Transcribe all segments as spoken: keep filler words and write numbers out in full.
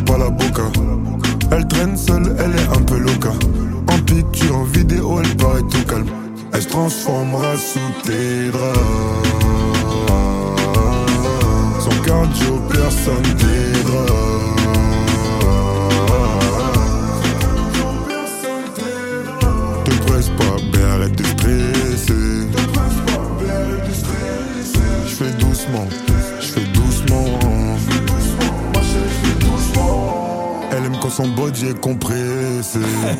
pas la boca. Elle traîne seule, elle est un peu loca. En picture, en vidéo, elle paraît tout calme. Elle se transformera sous tes draps. Son cardio, personne t'aidera. Te presse pas, ben arrête de stresser. J'fais doucement, j'fais doucement. Elle aime quand son body est compressé.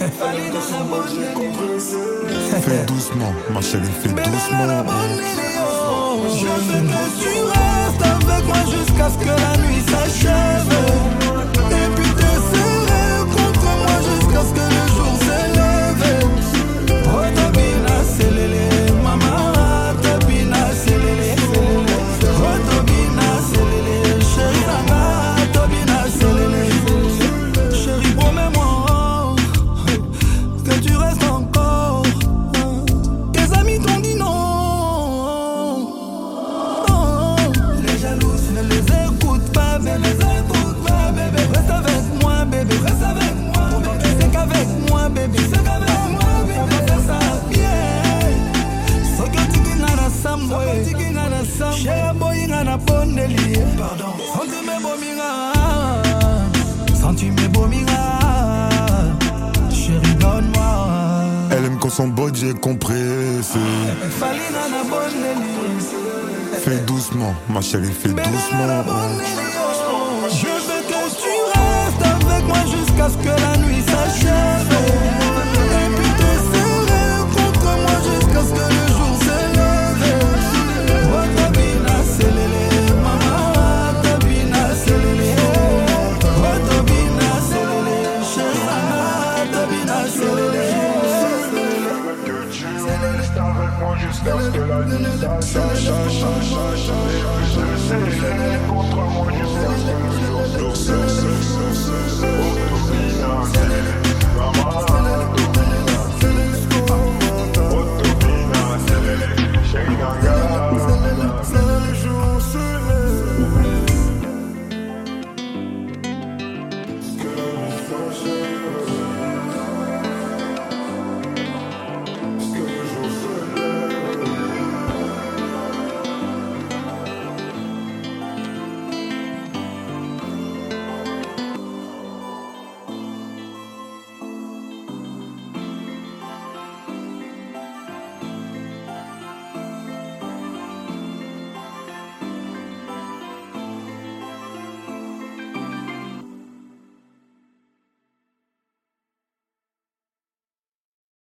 Fais doucement, ma chérie, fais doucement. Je veux que tu restes avec moi jusqu'à ce que la nuit s'achève. Et puis te serrer contre moi jusqu'à ce que le jour s'élève. Oh Tobina Selele, maman, Tobina Selele. Oh Tobina Selele, chérie Nana, Tobina Selele. Chérie, promets-moi que tu restes encore. Tes amis t'ont dit non. Les jalouses, ne les écoute pas, bébé, les écoute pas, bébé. Reste avec moi, bébé, reste avec moi. Pourtant tu sais qu'avec moi, bébé, c'est qu'avec moi, bébé, on va faire ça bien. So que tu n'as pas ça, moi, tu n'as pas ça. Chérie, boy, n'as pas bonne délire. Pardon. Senti mes bomina, senti mes bomina. Chérie, donne-moi. Elle aime quand son body est compressé. Fallait n'en bonne délire. Fais doucement, ma chérie, fais doucement. Je veux que tu restes avec moi jusqu'à ce que la nuit s'achève. Et puis te serrer contre moi jusqu'à ce que le jour s'élève. Oh Tobina Selele, maman, Tobina Selele. Oh Tobina Selele, chérie Nana, Tobina Selele. Reste avec moi jusqu'à ce que la nuit s'achève. Contre moi jusqu'à ce que le jour se lève.